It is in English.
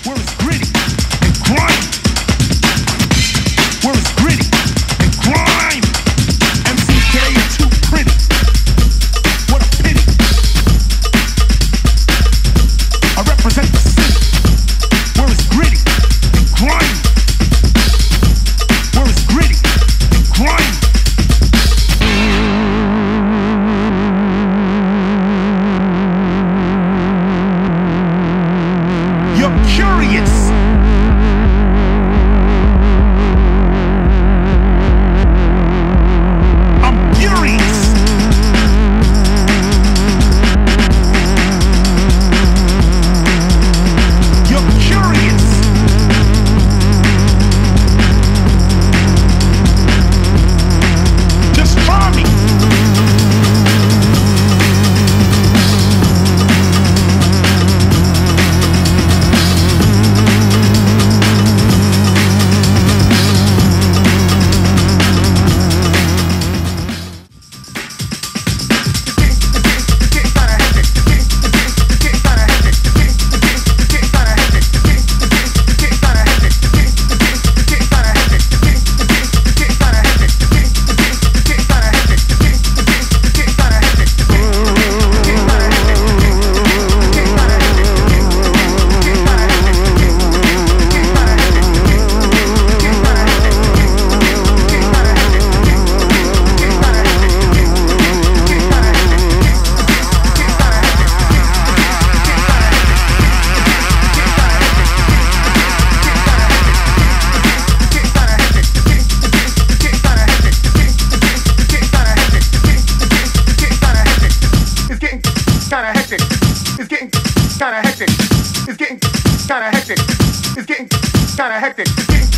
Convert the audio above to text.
where it's gritty and grime, where it's gritty and grime. MCs today are too pretty. What a pity. I represent the city, where it's gritty and grime, where it's gritty and grime. You're curious. I'm furious. You're curious. Just try me. Kinda hectic. It's getting kinda hectic.